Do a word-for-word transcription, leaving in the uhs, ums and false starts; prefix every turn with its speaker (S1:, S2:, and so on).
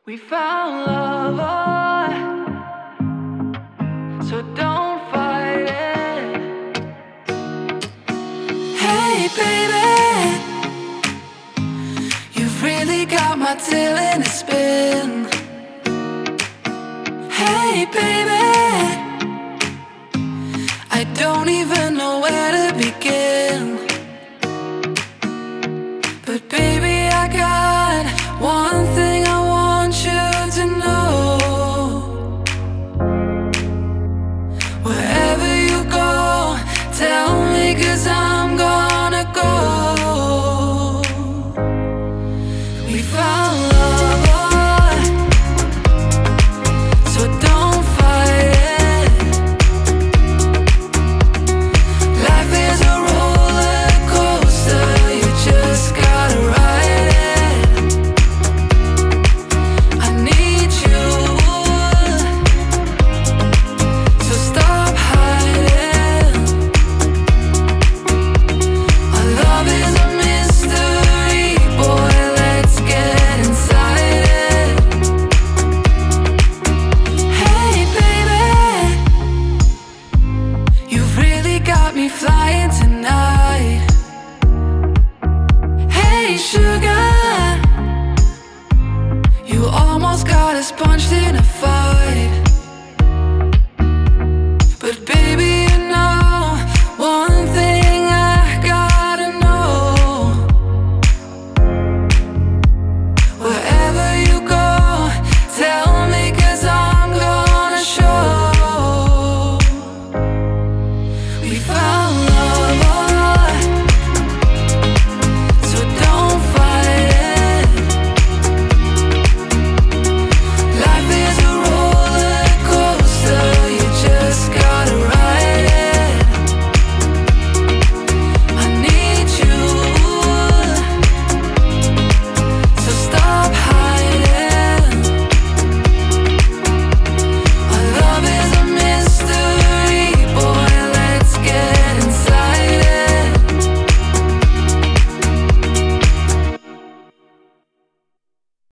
S1: We found love, oh, so don't fight it. Hey baby, you've really got my tail in a spin. Hey baby, I don't even know where to begin. But baby, I got one thing I want you to know. Wherever you go, tell me, 'cause I'm gonna go. We found love, so don't fight it. Life is a roller coaster, you just gotta ride it. I need you, so stop hiding. Our love is a mystery, boy, let's get inside it. Hey baby, you've really got me flying tonight. Hey sugar, you almost got us punched in a fight.